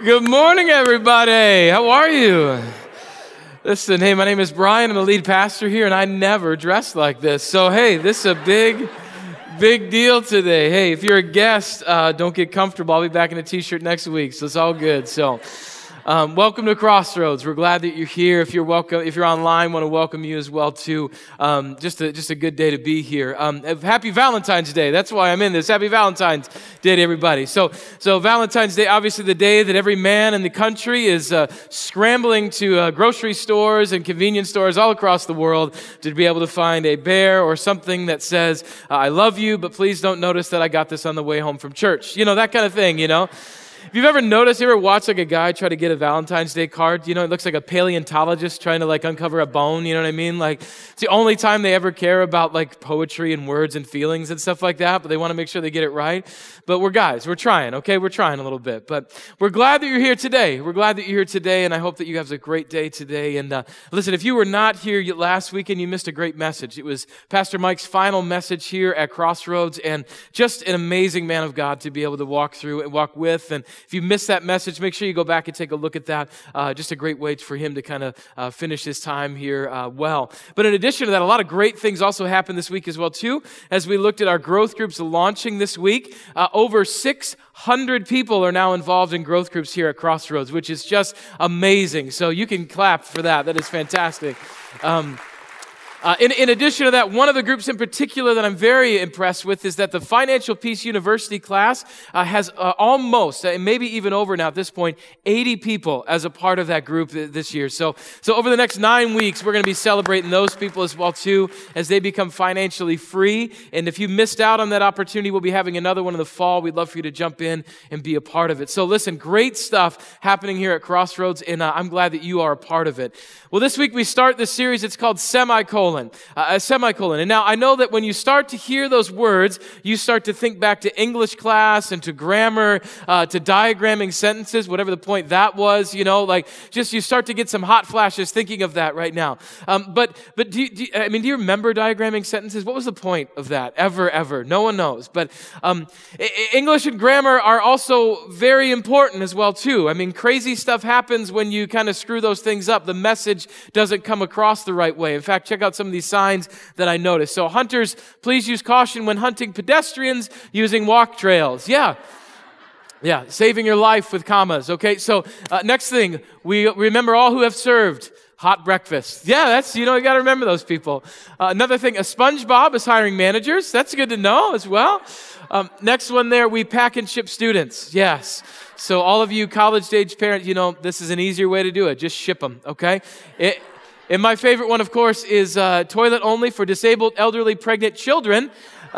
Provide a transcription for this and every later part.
Good morning, everybody. How are you? Listen, hey, my name is Brian. I'm the lead pastor here, and I never dress like this. So, hey, this is a big deal today. Hey, if you're a guest, don't get comfortable. I'll be back in a t-shirt next week, so it's all good. So, welcome to Crossroads. We're glad that you're here. If you're online, want to welcome you as well too. Just a good day to be here. Happy Valentine's Day. That's why I'm in this. Happy Valentine's Day to everybody. So Valentine's Day, obviously the day that every man in the country is scrambling to grocery stores and convenience stores all across the world to be able to find a bear or something that says, I love you, but please don't notice that I got this on the way home from church. You know, that kind of thing, you know. If you've ever noticed, you ever watched like a guy try to get a Valentine's Day card? You know, it looks like a paleontologist trying to like uncover a bone, you know what I mean? Like, it's the only time they ever care about like poetry and words and feelings and stuff like that, but they want to make sure they get it right. But we're guys, we're trying, okay? We're trying a little bit. But we're glad that you're here today. We're glad that you're here today, and I hope that you have a great day today. And listen, if you were not here last weekend, you missed a great message. It was Pastor Mike's final message here at Crossroads, and just an amazing man of God to be able to walk through and walk with. And if you missed that message, make sure you go back and take a look at that. Just a great way for him to kind of finish his time here well. But in addition to that, a lot of great things also happened this week as well too. As we looked at our growth groups launching this week, over 600 people are now involved in growth groups here at Crossroads, which is just amazing. So you can clap for that. That is fantastic. In addition to that, one of the groups in particular that I'm very impressed with is that the Financial Peace University class has almost, maybe even over now at this point, 80 people as a part of that group this year. So over the next 9 weeks, we're going to be celebrating those people as well too, as they become financially free. And if you missed out on that opportunity, we'll be having another one in the fall. We'd love for you to jump in and be a part of it. So listen, great stuff happening here at Crossroads, and I'm glad that you are a part of it. Well, this week we start this series. It's called Semicolon. A semicolon. And now I know that when you start to hear those words, you start to think back to English class and to grammar, to diagramming sentences, whatever the point that was, you know, like just you start to get some hot flashes thinking of that right now. But do you remember diagramming sentences? What was the point of that? Ever? No one knows. But English and grammar are also very important as well too. I mean, crazy stuff happens when you kind of screw those things up. The message doesn't come across the right way. In fact, check out some of these signs that I noticed. So hunters, please use caution when hunting pedestrians using walk trails. Yeah, saving your life with commas. Okay, so next thing, we remember all who have served hot breakfast. Yeah, that's, you got to remember those people. Another thing, a SpongeBob is hiring managers. That's good to know as well. Next one there, we pack and ship students. Yes. So all of you college-age parents, this is an easier way to do it. Just ship them, okay? And my favorite one, of course, is toilet only for disabled, elderly, pregnant children.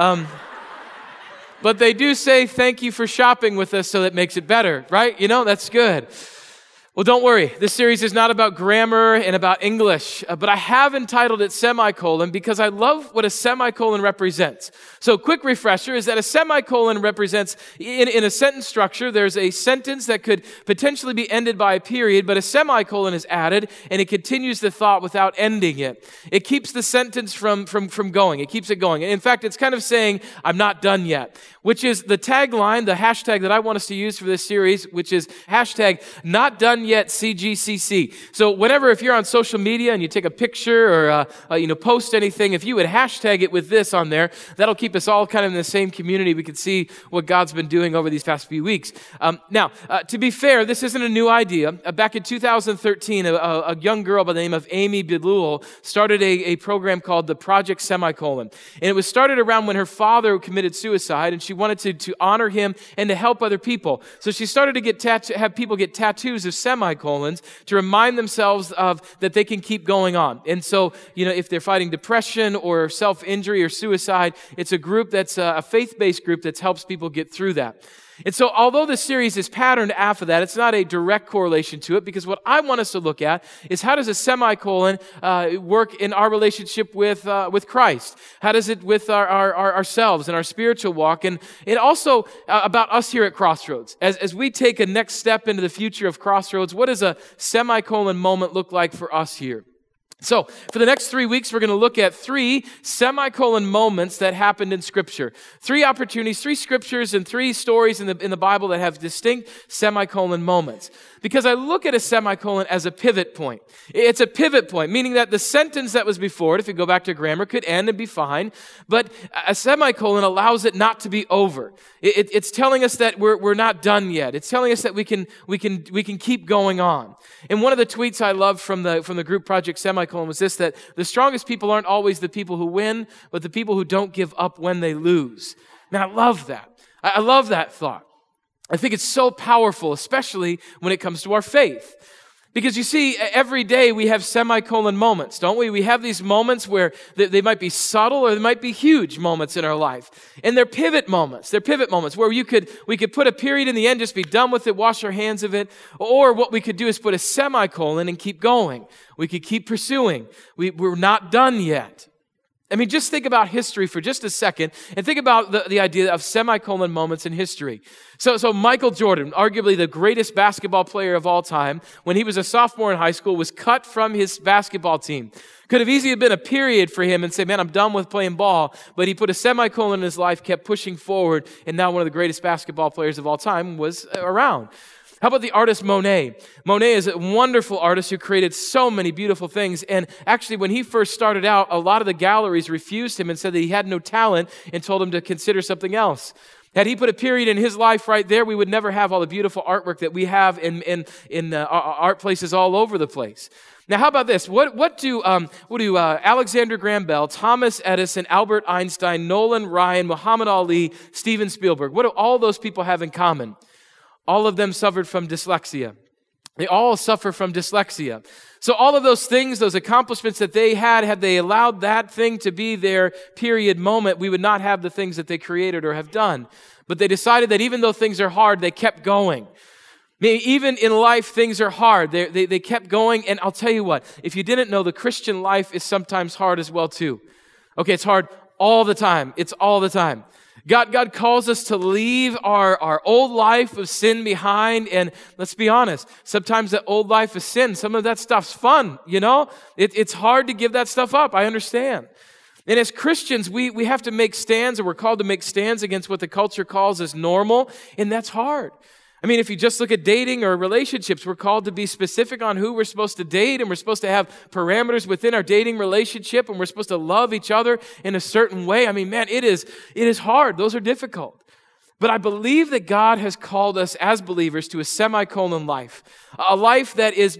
But they do say thank you for shopping with us, so that makes it better, right? That's good. Well, don't worry. This series is not about grammar and about English, but I have entitled it Semicolon because I love what a semicolon represents. So quick refresher is that a semicolon represents, in a sentence structure, there's a sentence that could potentially be ended by a period, but a semicolon is added and it continues the thought without ending it. It keeps the sentence from going. It keeps it going. In fact, it's kind of saying, I'm not done yet, which is the tagline, the hashtag that I want us to use for this series, which is hashtag not done yet CGCC. So whenever, if you're on social media and you take a picture or post anything, if you would hashtag it with this on there, that'll keep us all kind of in the same community. We can see what God's been doing over these past few weeks. Now, to be fair, this isn't a new idea. Back in 2013, a young girl by the name of Amy Bilul started a program called the Project Semicolon. And it was started around when her father committed suicide, and she wanted to honor him and to help other people. So she started to have people get tattoos of semicolons to remind themselves of that they can keep going on. And so, if they're fighting depression or self-injury or suicide, it's a group that's a faith-based group that helps people get through that. And so although the series is patterned after that, it's not a direct correlation to it, because what I want us to look at is how does a semicolon work in our relationship with Christ? How does it with ourselves and our spiritual walk? And also about us here at Crossroads. As we take a next step into the future of Crossroads, what does a semicolon moment look like for us here? So for the next 3 weeks, we're going to look at 3 semicolon moments that happened in Scripture. 3 opportunities, 3 scriptures, and 3 stories in the Bible that have distinct semicolon moments. Because I look at a semicolon as a pivot point. It's a pivot point, meaning that the sentence that was before it, if you go back to grammar, could end and be fine. But a semicolon allows it not to be over. It's telling us that we're not done yet. It's telling us that we can keep going on. And one of the tweets I love from the group Project Semicolon was this, that the strongest people aren't always the people who win, but the people who don't give up when they lose. Man, I love that. I love that thought. I think it's so powerful, especially when it comes to our faith. Because you see, every day we have semicolon moments, don't we? We have these moments where they might be subtle or they might be huge moments in our life. And they're pivot moments. They're pivot moments where we could put a period in the end, just be done with it, wash our hands of it. Or what we could do is put a semicolon and keep going. We could keep pursuing. We're not done yet. I mean, just think about history for just a second and think about the idea of semicolon moments in history. So Michael Jordan, arguably the greatest basketball player of all time, when he was a sophomore in high school, was cut from his basketball team. Could have easily been a period for him and say, man, I'm done with playing ball. But he put a semicolon in his life, kept pushing forward, and now one of the greatest basketball players of all time was around. How about the artist Monet? Monet is a wonderful artist who created so many beautiful things. And actually, when he first started out, a lot of the galleries refused him and said that he had no talent and told him to consider something else. Had he put a period in his life right there, we would never have all the beautiful artwork that we have in art places all over the place. Now, how about this? What do Alexander Graham Bell, Thomas Edison, Albert Einstein, Nolan Ryan, Muhammad Ali, Steven Spielberg, what do all those people have in common? All of them suffered from dyslexia. They all suffer from dyslexia. So all of those things, those accomplishments that they had they allowed that thing to be their period moment, we would not have the things that they created or have done. But they decided that even though things are hard, they kept going. Even in life, things are hard. They kept going. And I'll tell you what, if you didn't know, the Christian life is sometimes hard as well too. Okay, it's hard all the time. It's all the time. God calls us to leave our old life of sin behind, and let's be honest, sometimes that old life of sin, some of that stuff's fun, you know? It's hard to give that stuff up, I understand. And as Christians, we have to make stands, or we're called to make stands against what the culture calls as normal, and that's hard. I mean, if you just look at dating or relationships, we're called to be specific on who we're supposed to date, and we're supposed to have parameters within our dating relationship, and we're supposed to love each other in a certain way. I mean, man, it is hard. Those are difficult. But I believe that God has called us as believers to a semicolon life, a life that is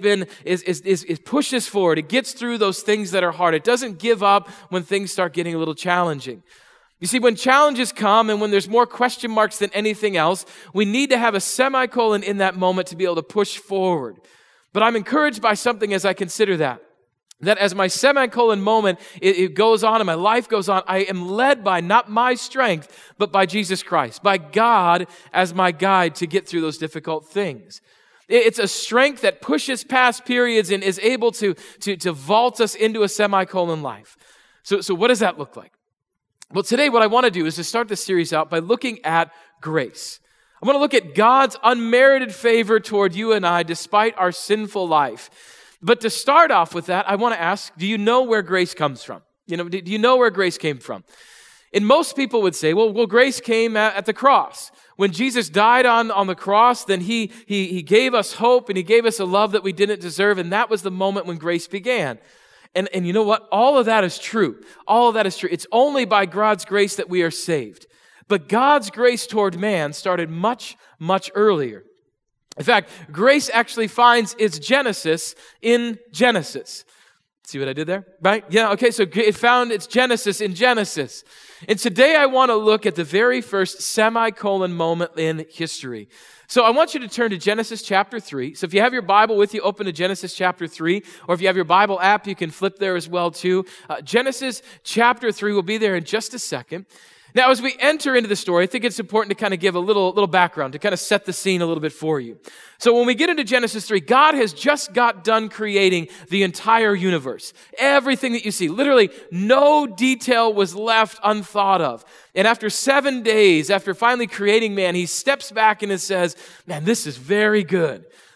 pushes forward. It gets through those things that are hard. It doesn't give up when things start getting a little challenging. You see, when challenges come and when there's more question marks than anything else, we need to have a semicolon in that moment to be able to push forward. But I'm encouraged by something as I consider that as my semicolon moment, it goes on and my life goes on, I am led by not my strength, but by Jesus Christ, by God as my guide to get through those difficult things. It's a strength that pushes past periods and is able to vault us into a semicolon life. So what does that look like? Well, today what I want to do is to start this series out by looking at grace. I want to look at God's unmerited favor toward you and I despite our sinful life. But to start off with that, I want to ask, do you know where grace comes from? Do you know where grace came from? And most people would say, well, grace came at the cross. When Jesus died on the cross, then he gave us hope and he gave us a love that we didn't deserve, and that was the moment when grace began. And you know what? All of that is true. All of that is true. It's only by God's grace that we are saved. But God's grace toward man started much, much earlier. In fact, grace actually finds its genesis in Genesis. See what I did there? Right? Yeah, okay, so it found its genesis in Genesis. And today I want to look at the very first semicolon moment in history. So I want you to turn to Genesis chapter 3. So if you have your Bible with you, open to Genesis chapter 3. Or if you have your Bible app, you can flip there as well too. Genesis chapter 3 will be there in just a second. Now, as we enter into the story, I think it's important to kind of give a little background, to kind of set the scene a little bit for you. So when we get into Genesis 3, God has just got done creating the entire universe. Everything that you see, literally no detail was left unthought of. And after 7 days, after finally creating man, he steps back and it says, man, this is very good.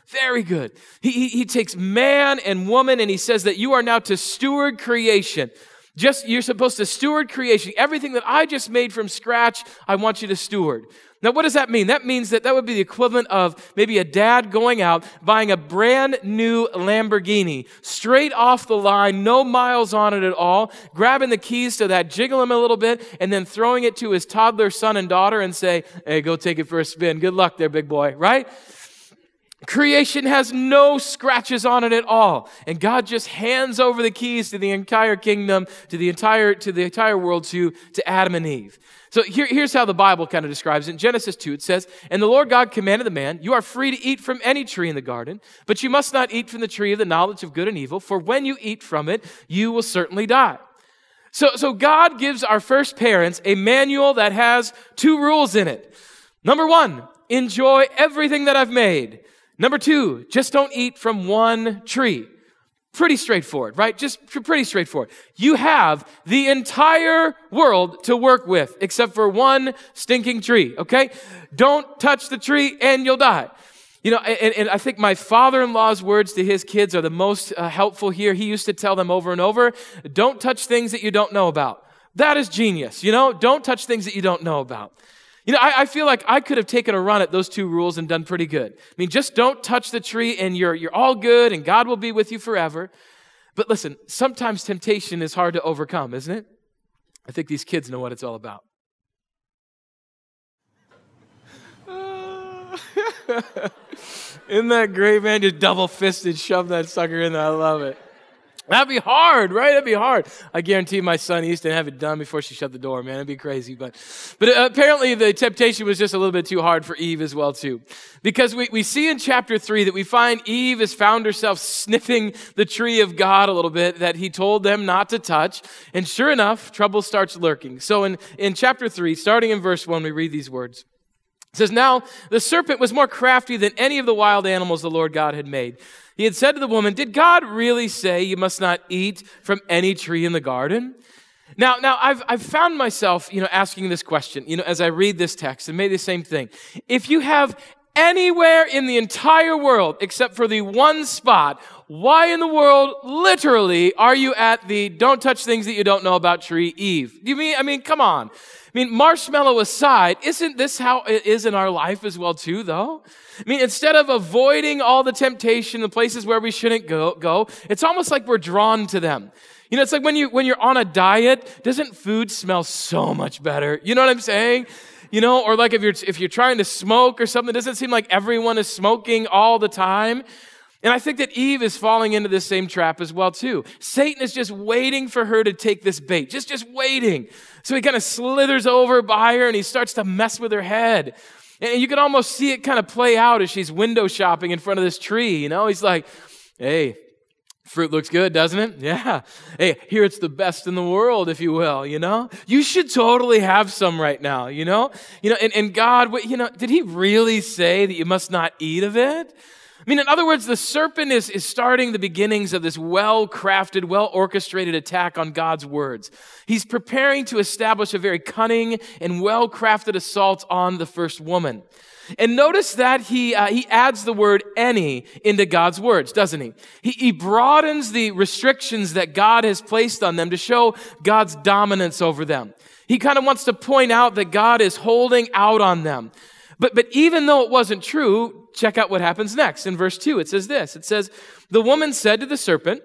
Very good. He takes man and woman and he says that you are now to steward creation. You're supposed to steward creation. Everything that I just made from scratch, I want you to steward. Now, what does that mean? That means that would be the equivalent of maybe a dad going out, buying a brand new Lamborghini, straight off the line, no miles on it at all, grabbing the keys to that, jiggle him a little bit, and then throwing it to his toddler son and daughter and say, hey, go take it for a spin. Good luck there, big boy, right? Creation has no scratches on it at all. And God just hands over the keys to the entire kingdom, to the entire world, to Adam and Eve. So here's how the Bible kind of describes it. In Genesis 2, it says, and the Lord God commanded the man, you are free to eat from any tree in the garden, but you must not eat from the tree of the knowledge of good and evil, for when you eat from it, you will certainly die. So God gives our first parents a manual that has 2 rules in it. Number 1, enjoy everything that I've made. Number 2, just don't eat from one tree. Pretty straightforward, right? Just pretty straightforward. You have the entire world to work with except for one stinking tree, okay? Don't touch the tree and you'll die. You know, and I think my father-in-law's words to his kids are the most helpful here. He used to tell them over and over, don't touch things that you don't know about. That is genius, you know? Don't touch things that you don't know about. You know, I feel like I could have taken a run at those 2 rules and done pretty good. I mean, just don't touch the tree and you're all good and God will be with you forever. But listen, sometimes temptation is hard to overcome, isn't it? I think these kids know what it's all about. Isn't that great, man? Just double-fisted, shove that sucker in there. I love it. That'd be hard, right? That'd be hard. I guarantee my son used to have it done before she shut the door, man. It'd be crazy. But apparently the temptation was just a little bit too hard for Eve as well, too. Because we see in chapter 3 that we find Eve has found herself sniffing the tree of God a little bit that he told them not to touch. And sure enough, trouble starts lurking. So in chapter 3, starting in verse 1, we read these words. It says, now the serpent was more crafty than any of the wild animals the Lord God had made. He had said to the woman, did God really say you must not eat from any tree in the garden? Now I've found myself, asking this question, as I read this text and made the same thing. If you have anywhere in the entire world except for the one spot, why in the world, literally, are you at the don't touch things that you don't know about tree, Eve? Come on. Marshmallow aside, isn't this how it is in our life as well too, though? Instead of avoiding all the temptation, the places where we shouldn't go, it's almost like we're drawn to them. It's like when you're on a diet, doesn't food smell so much better? You know what I'm saying? Or like if you're trying to smoke or something, it doesn't seem like everyone is smoking all the time. And I think that Eve is falling into this same trap as well too. Satan is just waiting for her to take this bait, just waiting. So he kind of slithers over by her and he starts to mess with her head. And you can almost see it kind of play out as she's window shopping in front of this tree. He's like, hey, fruit looks good, doesn't it? Yeah. Hey, here it's the best in the world, if you will, You should totally have some right now, And God, did he really say that you must not eat of it? In other words, the serpent is starting the beginnings of this well-crafted, well-orchestrated attack on God's words. He's preparing to establish a very cunning and well-crafted assault on the first woman. And notice that he adds the word any into God's words, doesn't he? He broadens the restrictions that God has placed on them to show God's dominance over them. He kind of wants to point out that God is holding out on them. But even though it wasn't true, check out what happens next. In verse 2, it says this. It says, the woman said to the serpent,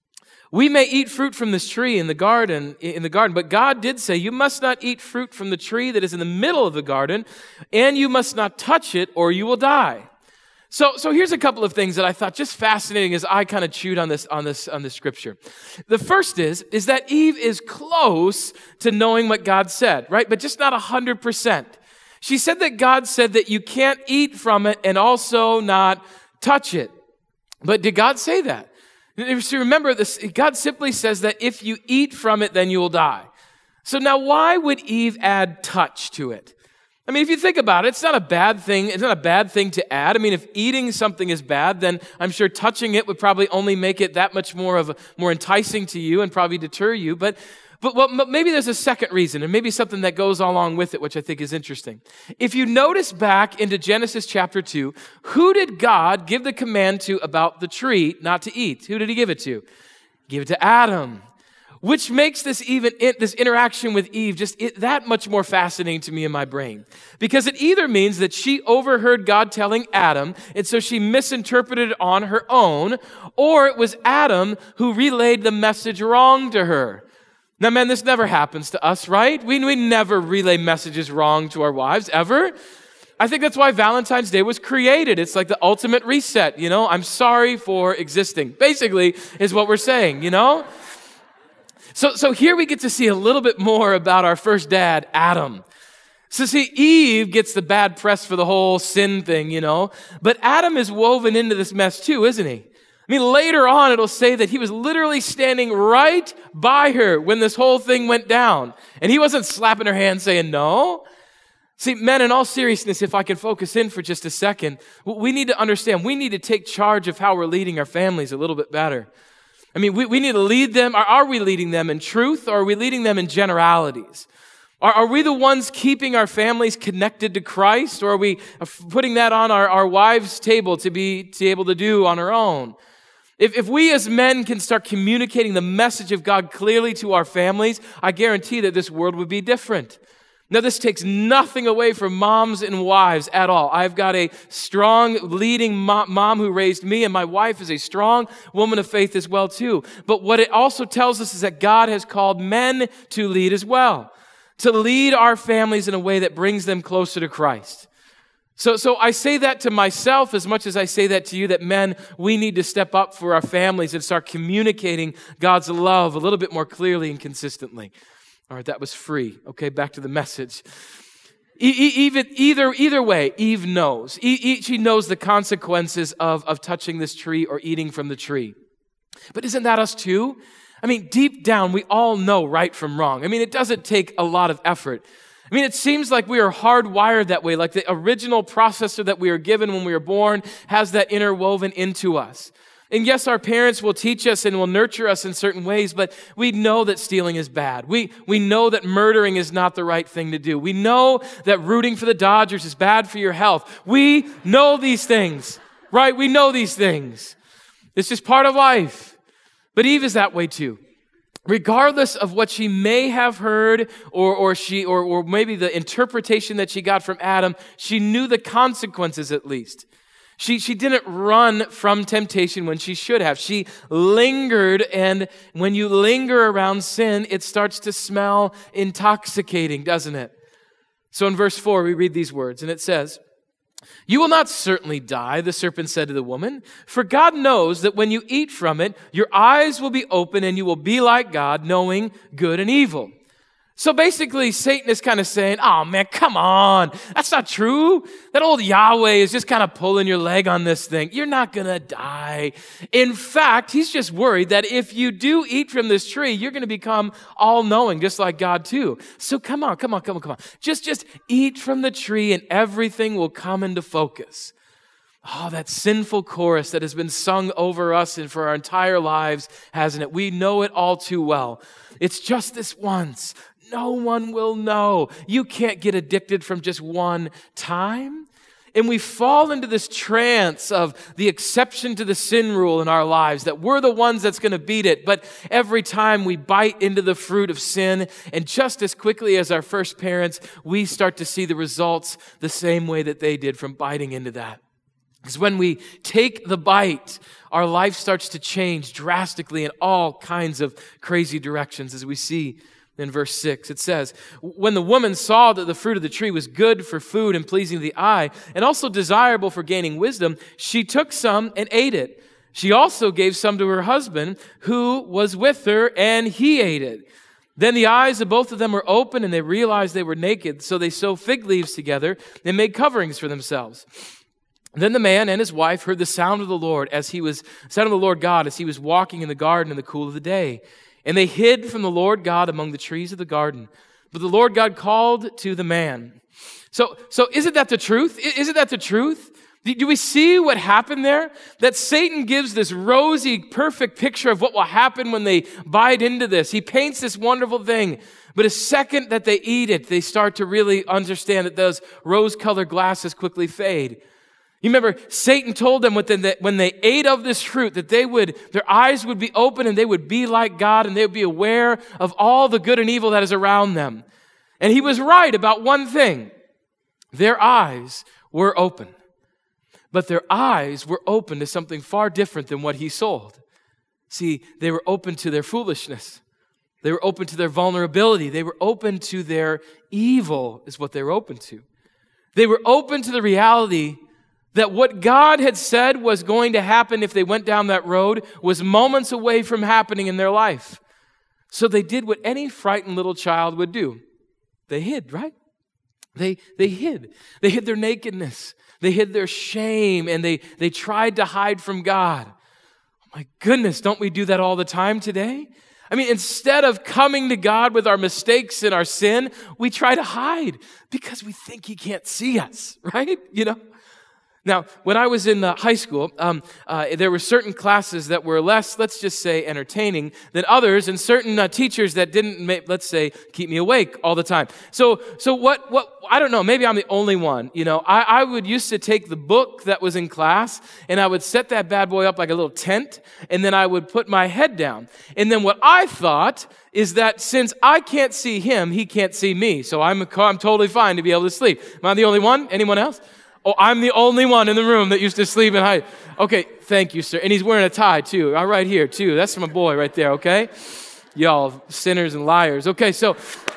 we may eat fruit from this tree in the garden, but God did say, you must not eat fruit from the tree that is in the middle of the garden, and you must not touch it or you will die. So here's a couple of things that I thought just fascinating as I kind of chewed on this scripture. The first is that Eve is close to knowing what God said, right? But just not 100%. She said that God said that you can't eat from it and also not touch it. But did God say that? So remember this, God simply says that if you eat from it, then you will die. So now why would Eve add touch to it? If you think about it, it's not a bad thing. It's not a bad thing to add. If eating something is bad, then I'm sure touching it would probably only make it that much more enticing to you and probably deter you. But But maybe there's a second reason, and maybe something that goes along with it, which I think is interesting. If you notice back into Genesis chapter 2, who did God give the command to about the tree not to eat? Who did he give it to? Give it to Adam. Which makes this interaction with Eve just that much more fascinating to me in my brain. Because it either means that she overheard God telling Adam, and so she misinterpreted it on her own, or it was Adam who relayed the message wrong to her. Now, man, this never happens to us, right? We never relay messages wrong to our wives, ever. I think that's why Valentine's Day was created. It's like the ultimate reset, I'm sorry for existing, basically, is what we're saying, So here we get to see a little bit more about our first dad, Adam. So see, Eve gets the bad press for the whole sin thing, but Adam is woven into this mess too, isn't he? I mean, later on, it'll say that he was literally standing right by her when this whole thing went down. And he wasn't slapping her hand saying no. See, men, in all seriousness, if I can focus in for just a second, we need to understand, we need to take charge of how we're leading our families a little bit better. I mean, we need to lead them. Are we leading them in truth, or are we leading them in generalities? Are we the ones keeping our families connected to Christ, or are we putting that on our wives' table to be able to do on our own? If we as men can start communicating the message of God clearly to our families, I guarantee that this world would be different. Now, this takes nothing away from moms and wives at all. I've got a strong leading mom who raised me, and my wife is a strong woman of faith as well, too. But what it also tells us is that God has called men to lead as well, to lead our families in a way that brings them closer to Christ. So I say that to myself as much as I say that to you, that men, we need to step up for our families and start communicating God's love a little bit more clearly and consistently. All right, that was free. Okay, back to the message. Either way, Eve knows. She knows the consequences of touching this tree or eating from the tree. But isn't that us too? I mean, deep down, we all know right from wrong. I mean, it doesn't take a lot of effort. I mean, it seems like we are hardwired that way, like the original processor that we were given when we were born has that interwoven into us. And yes, our parents will teach us and will nurture us in certain ways, but we know that stealing is bad. We know that murdering is not the right thing to do. We know that rooting for the Dodgers is bad for your health. We know these things, right? We know these things. It's just part of life. But Eve is that way too. Regardless of what she may have heard or maybe the interpretation that she got from Adam, she knew the consequences at least. She didn't run from temptation when she should have. She lingered, and when you linger around sin, it starts to smell intoxicating, doesn't it? So in verse 4, we read these words, and it says, "You will not certainly die," the serpent said to the woman, "for God knows that when you eat from it, your eyes will be open and you will be like God, knowing good and evil." So basically, Satan is kind of saying, oh man, come on. That's not true. That old Yahweh is just kind of pulling your leg on this thing. You're not going to die. In fact, he's just worried that if you do eat from this tree, you're going to become all-knowing, just like God too. So come on. Just eat from the tree and everything will come into focus. Oh, that sinful chorus that has been sung over us and for our entire lives, hasn't it? We know it all too well. It's just this once. No one will know. You can't get addicted from just one time. And we fall into this trance of the exception to the sin rule in our lives, that we're the ones that's going to beat it. But every time we bite into the fruit of sin, and just as quickly as our first parents, we start to see the results the same way that they did from biting into that. Because when we take the bite, our life starts to change drastically in all kinds of crazy directions, as we see in verse 6. It says, "When the woman saw that the fruit of the tree was good for food and pleasing to the eye, and also desirable for gaining wisdom, she took some and ate it. She also gave some to her husband who was with her, and he ate it. Then the eyes of both of them were open, and they realized they were naked. So they sewed fig leaves together and made coverings for themselves. Then the man and his wife heard the sound of the Lord God as he was walking in the garden in the cool of the day. And they hid from the Lord God among the trees of the garden. But the Lord God called to the man." So isn't that the truth? Isn't that the truth? Do we see what happened there? That Satan gives this rosy, perfect picture of what will happen when they bite into this. He paints this wonderful thing. But a second that they eat it, they start to really understand that those rose-colored glasses quickly fade. You remember, Satan told them when they ate of this fruit that their eyes would be open and they would be like God and they would be aware of all the good and evil that is around them. And he was right about one thing. Their eyes were open. But their eyes were open to something far different than what he sold. See, they were open to their foolishness. They were open to their vulnerability. They were open to their evil, is what they were open to. They were open to the reality that what God had said was going to happen if they went down that road was moments away from happening in their life. So they did what any frightened little child would do. They hid, right? They hid. They hid their nakedness. They hid their shame, and they tried to hide from God. Oh my goodness, don't we do that all the time today? I mean, instead of coming to God with our mistakes and our sin, we try to hide because we think He can't see us, right? Now, when I was in high school, there were certain classes that were less, let's just say, entertaining than others, and certain teachers that didn't, let's say, keep me awake all the time. So what? I don't know. Maybe I'm the only one. I would used to take the book that was in class, and I would set that bad boy up like a little tent, and then I would put my head down. And then what I thought is that since I can't see him, he can't see me. So I'm totally fine to be able to sleep. Am I the only one? Anyone else? Oh, I'm the only one in the room that used to sleep and hide. Okay, thank you, sir. And he's wearing a tie, too. Right here, too. That's my boy right there, okay? Y'all sinners and liars. Okay, so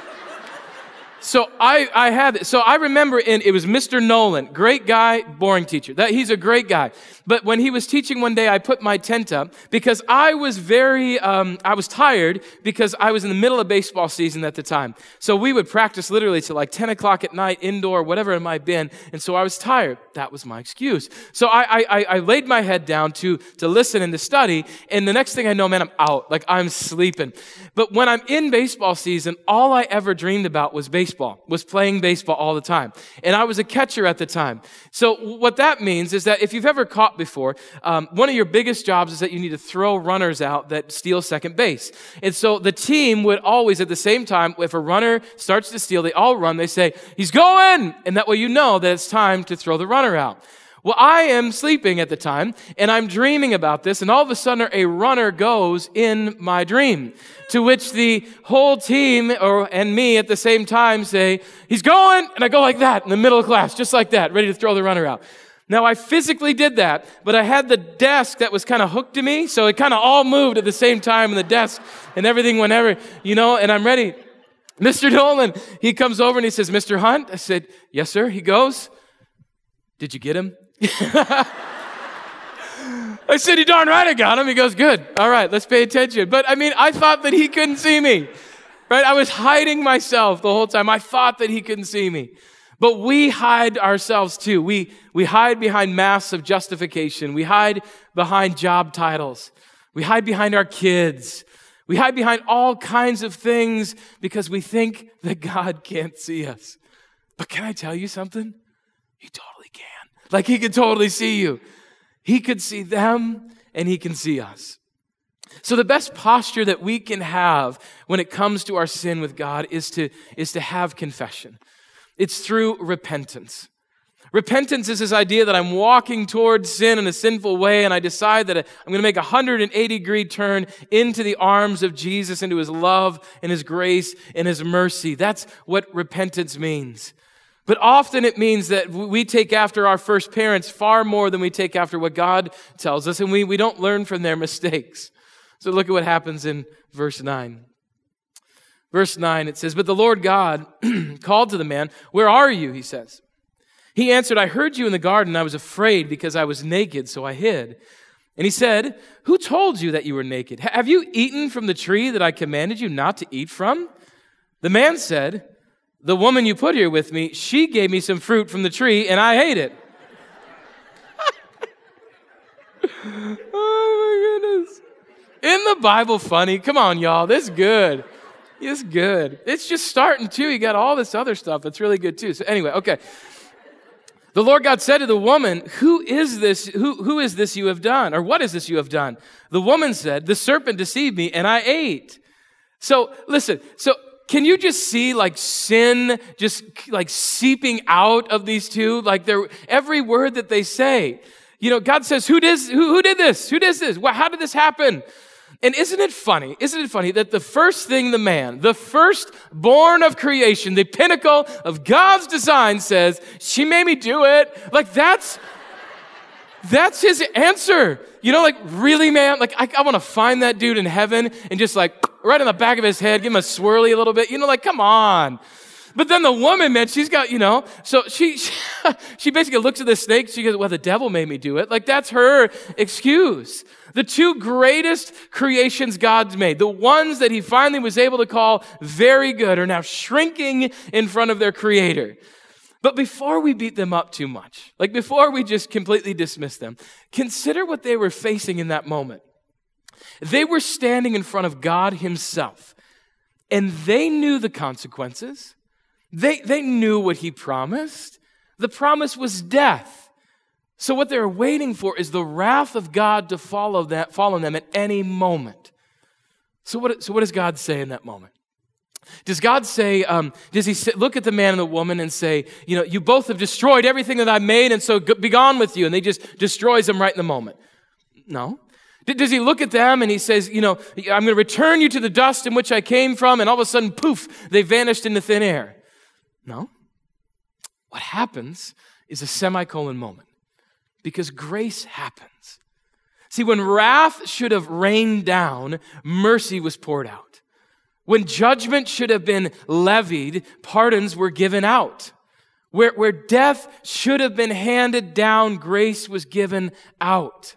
I remember it was Mr. Nolan, great guy, boring teacher. He's a great guy. But when he was teaching one day, I put my tent up because I was I was tired because I was in the middle of baseball season at the time. So we would practice literally till like 10 o'clock at night, indoor, whatever it might have been. And so I was tired. That was my excuse. So I laid my head down to listen and to study. And the next thing I know, man, I'm out. Like I'm sleeping. But when I'm in baseball season, all I ever dreamed about was playing baseball all the time. And I was a catcher at the time. So what that means is that if you've ever caught before, one of your biggest jobs is that you need to throw runners out that steal second base. And so the team would always, at the same time, if a runner starts to steal, they all run, they say, "He's going!" And that way you know that it's time to throw the runner out. Well, I am sleeping at the time, and I'm dreaming about this, and all of a sudden a runner goes in my dream, to which the whole team and me at the same time say, "He's going!" And I go like that in the middle of class, just like that, ready to throw the runner out. Now, I physically did that, but I had the desk that was kind of hooked to me, so it kind of all moved at the same time in the desk, and everything whenever, and I'm ready. Mr. Nolan, he comes over and he says, "Mr. Hunt?" I said, "Yes, sir." He goes, "Did you get him?" I said, "You darn right I got him." He goes, "Good. All right, let's pay attention." But I thought that he couldn't see me, right? I was hiding myself the whole time. I thought that he couldn't see me. But we hide ourselves too. We hide behind masks of justification. We hide behind job titles. We hide behind our kids. We hide behind all kinds of things because we think that God can't see us. But can I tell you something? He totally can. Like He could totally see you. He could see them and He can see us. So the best posture that we can have when it comes to our sin with God is to have confession. It's through repentance. Repentance is this idea that I'm walking towards sin in a sinful way and I decide that I'm going to make a 180-degree turn into the arms of Jesus, into His love and His grace and His mercy. That's what repentance means. But often it means that we take after our first parents far more than we take after what God tells us, and we don't learn from their mistakes. So look at what happens in verse 9. Verse 9, it says, "But the Lord God called to the man, 'Where are you?' he says. He answered, 'I heard you in the garden. I was afraid because I was naked, so I hid.' And he said, 'Who told you that you were naked? Have you eaten from the tree that I commanded you not to eat from?' The man said, 'The woman you put here with me, she gave me some fruit from the tree, and I ate it.'" Oh my goodness. Isn't the Bible funny? Come on, y'all. This is good. It's good. It's just starting too. You got all this other stuff that's really good too. So anyway, okay. The Lord God said to the woman, who is this you have done? Or what is this you have done? The woman said, the serpent deceived me and I ate. So listen, can you just see like sin just like seeping out of these two? Like every word that they say. God says, who did this? Who did this? Well, how did this happen? And isn't it funny that the first thing the firstborn of creation, the pinnacle of God's design says, she made me do it. Like that's his answer. Like really, man, like I want to find that dude in heaven and just like right on the back of his head, give him a swirly a little bit, like come on. But then the woman, man, she's got, so she basically looks at the snake. She goes, well, the devil made me do it. Like that's her excuse. The two greatest creations God's made, the ones that he finally was able to call very good, are now shrinking in front of their creator. But before we beat them up too much, like before we just completely dismiss them, consider what they were facing in that moment. They were standing in front of God himself, and they knew the consequences. They knew what he promised. The promise was death. So what they're waiting for is the wrath of God to follow them at any moment. So what does God say in that moment? Does God say, does he look at the man and the woman and say, you both have destroyed everything that I made, and so be gone with you, and he just destroys them right in the moment? No. Does he look at them and he says, I'm going to return you to the dust in which I came from, and all of a sudden, poof, they vanished into thin air? No. What happens is a semicolon moment, because grace happens. See, when wrath should have rained down, mercy was poured out. When judgment should have been levied, pardons were given out. Where death should have been handed down, grace was given out.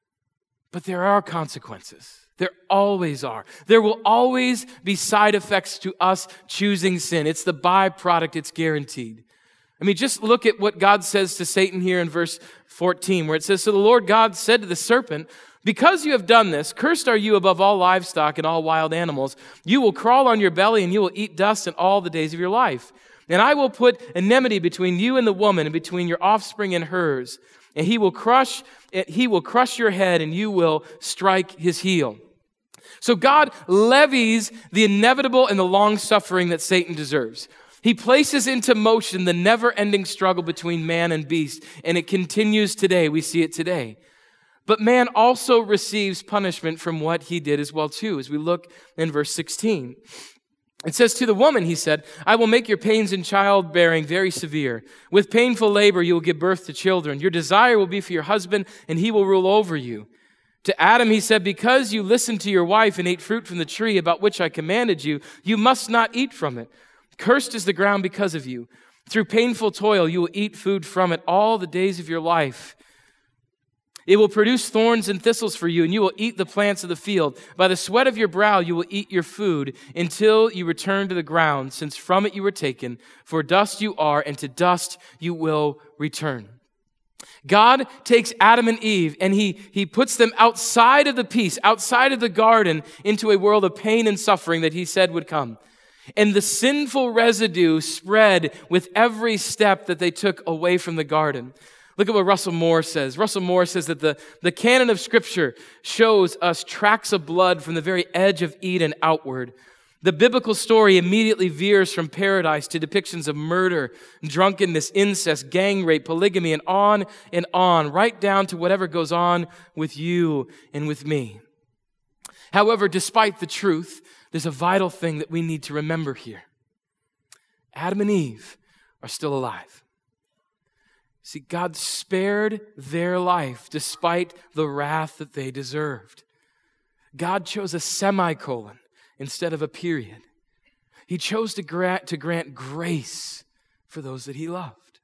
But there are consequences. There always are. There will always be side effects to us choosing sin. It's the byproduct. It's guaranteed. I mean, just look at what God says to Satan here in verse 14, where it says, so the Lord God said to the serpent, because you have done this, cursed are you above all livestock and all wild animals. You will crawl on your belly and you will eat dust in all the days of your life. And I will put enmity between you and the woman, and between your offspring and hers. And he will crush your head, and you will strike his heel. So God levies the inevitable and the long suffering that Satan deserves. He places into motion the never-ending struggle between man and beast, and it continues today. We see it today. But man also receives punishment from what he did as well too, as we look in verse 16. It says, to the woman, he said, I will make your pains in childbearing very severe. With painful labor you will give birth to children. Your desire will be for your husband, and he will rule over you. To Adam he said, because you listened to your wife and ate fruit from the tree about which I commanded you, you must not eat from it. Cursed is the ground because of you. Through painful toil you will eat food from it all the days of your life. It will produce thorns and thistles for you, and you will eat the plants of the field. By the sweat of your brow you will eat your food until you return to the ground, since from it you were taken. For dust you are, and to dust you will return. God takes Adam and Eve, and he puts them outside of the peace, outside of the garden, into a world of pain and suffering that he said would come. And the sinful residue spread with every step that they took away from the garden. Look at what Russell Moore says. Russell Moore says that the canon of Scripture shows us tracks of blood from the very edge of Eden outward. The biblical story immediately veers from paradise to depictions of murder, drunkenness, incest, gang rape, polygamy, and on, right down to whatever goes on with you and with me. However, despite the truth, there's a vital thing that we need to remember here. Adam and Eve are still alive. See, God spared their life despite the wrath that they deserved. God chose a semicolon instead of a period. He chose to grant grace for those that he loved.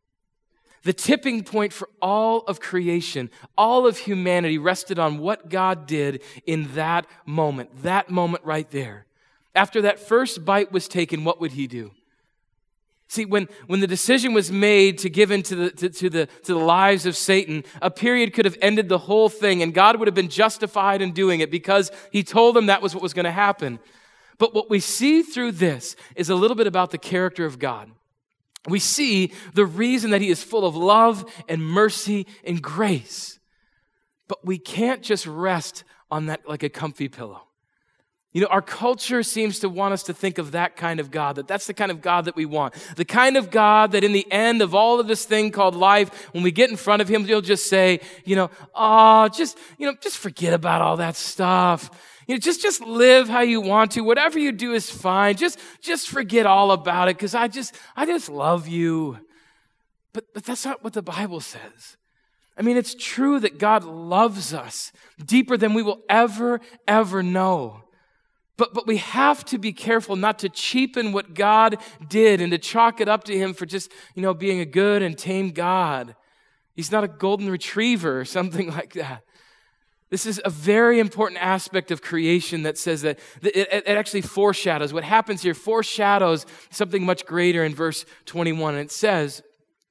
The tipping point for all of creation, all of humanity rested on what God did in that moment right there. After that first bite was taken, what would he do? See, when the decision was made to give in to the lives of Satan, a period could have ended the whole thing, and God would have been justified in doing it because he told them that was what was going to happen. But what we see through this is a little bit about the character of God. we see the reason that he is full of love and mercy and grace. But we can't just rest on that like a comfy pillow. You know, our culture seems to want us to think of that kind of God, that's the kind of God that we want. The kind of God that in the end of all of this thing called life, when we get in front of him, he'll just say, just forget about all that stuff. Just live how you want to. Whatever you do is fine. Just forget all about it because I just love you. But that's not what the Bible says. I mean, it's true that God loves us deeper than we will ever know. But we have to be careful not to cheapen what God did and to chalk it up to him for just, being a good and tame God. He's not a golden retriever or something like that. This is a very important aspect of creation that says that it actually foreshadows. What happens here foreshadows something much greater in verse 21. And it says,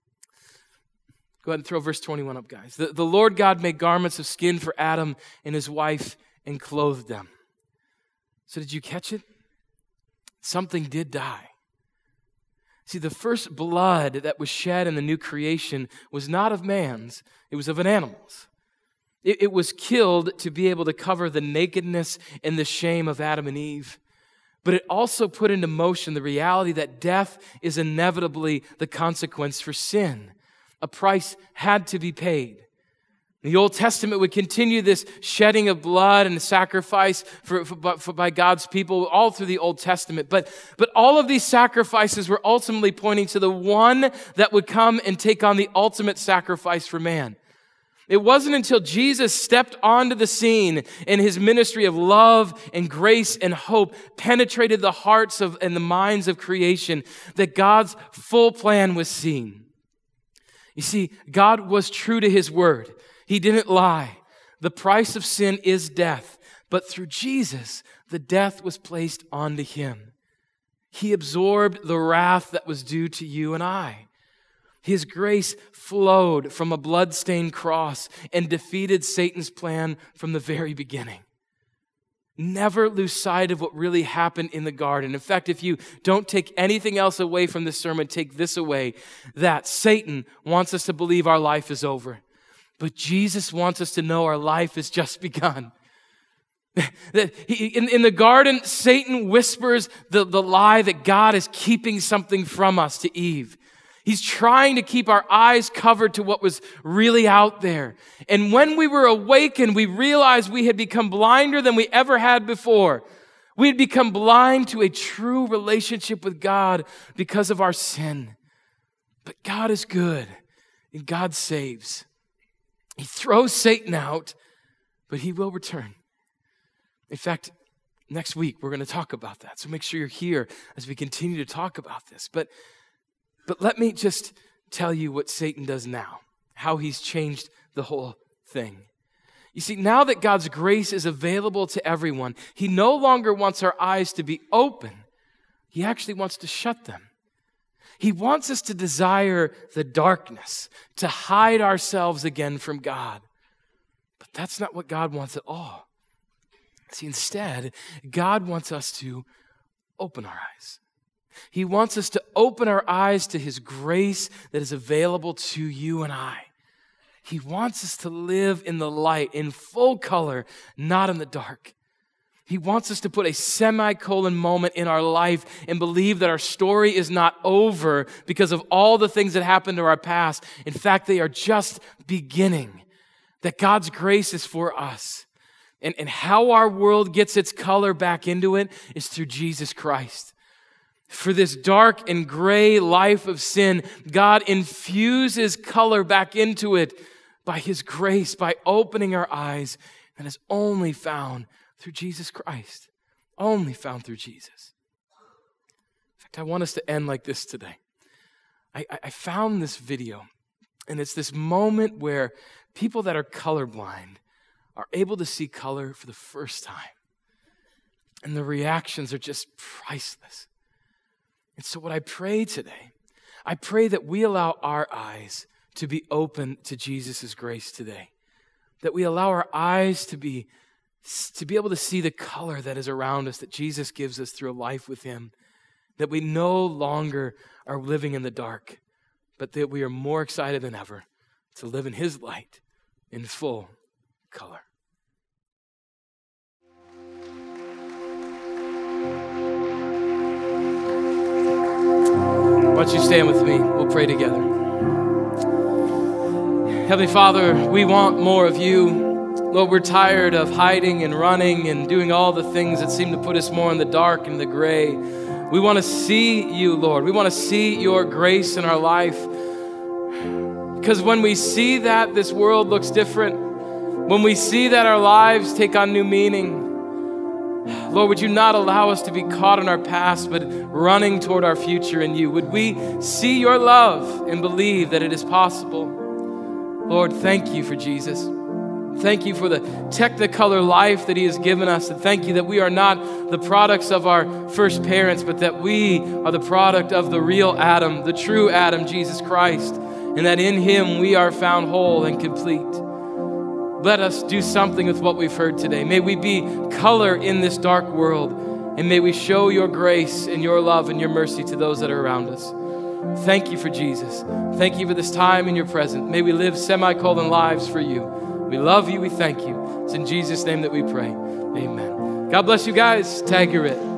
go ahead and throw verse 21 up, guys. The Lord God made garments of skin for Adam and his wife and clothed them. So did you catch it? Something did die. See, the first blood that was shed in the new creation was not of man's, it was of an animal's. It was killed to be able to cover the nakedness and the shame of Adam and Eve. But it also put into motion the reality that death is inevitably the consequence for sin. A price had to be paid. The Old Testament would continue this shedding of blood and sacrifice by God's people all through the Old Testament. But all of these sacrifices were ultimately pointing to the one that would come and take on the ultimate sacrifice for man. It wasn't until Jesus stepped onto the scene and his ministry of love and grace and hope penetrated the hearts and the minds of creation that God's full plan was seen. You see, God was true to his word. He didn't lie. The price of sin is death, but through Jesus, the death was placed onto him. He absorbed the wrath that was due to you and I. His grace flowed from a blood-stained cross and defeated Satan's plan from the very beginning. Never lose sight of what really happened in the garden. In fact, if you don't take anything else away from this sermon, take this away, that Satan wants us to believe our life is over. But Jesus wants us to know our life has just begun. In the garden, Satan whispers the lie that God is keeping something from us to Eve. He's trying to keep our eyes covered to what was really out there. And when we were awakened, we realized we had become blinder than we ever had before. We had become blind to a true relationship with God because of our sin. But God is good, and God saves. He throws Satan out, but he will return. In fact, next week we're going to talk about that. So make sure you're here as we continue to talk about this. But let me just tell you what Satan does now, how he's changed the whole thing. You see, now that God's grace is available to everyone, he no longer wants our eyes to be open. He actually wants to shut them. He wants us to desire the darkness, to hide ourselves again from God. But that's not what God wants at all. See, instead, God wants us to open our eyes. He wants us to open our eyes to his grace that is available to you and I. He wants us to live in the light, in full color, not in the dark. He wants us to put a semicolon moment in our life and believe that our story is not over because of all the things that happened to our past. In fact, they are just beginning. That God's grace is for us. And how our world gets its color back into it is through Jesus Christ. For this dark and gray life of sin, God infuses color back into it by his grace, by opening our eyes, that is only found through Jesus Christ. Only found through Jesus. In fact, I want us to end like this today. I found this video, and it's this moment where people that are colorblind are able to see color for the first time. And the reactions are just priceless. And so what I pray today, I pray that we allow our eyes to be open to Jesus' grace today. That we allow our eyes to be able to see the color that is around us, that Jesus gives us through a life with him. that we no longer are living in the dark, but that we are more excited than ever to live in his light in full color. Why don't you stand with me? We'll pray together. Heavenly Father, we want more of you. Lord, we're tired of hiding and running and doing all the things that seem to put us more in the dark and the gray. We want to see you, Lord. We want to see your grace in our life. Because when we see that, this world looks different. When we see that our lives take on new meaning, Lord, would you not allow us to be caught in our past, but running toward our future in you? Would we see your love and believe that it is possible? Lord, thank you for Jesus. Thank you for the technicolor life that he has given us. And thank you that we are not the products of our first parents, but that we are the product of the real Adam, the true Adam, Jesus Christ. And that in him we are found whole and complete. Let us do something with what we've heard today. May we be color in this dark world. And may we show your grace and your love and your mercy to those that are around us. Thank you for Jesus. Thank you for this time in your presence. May we live semicolon lives for you. We love you. We thank you. It's in Jesus' name that we pray. Amen. God bless you guys. Tag your it.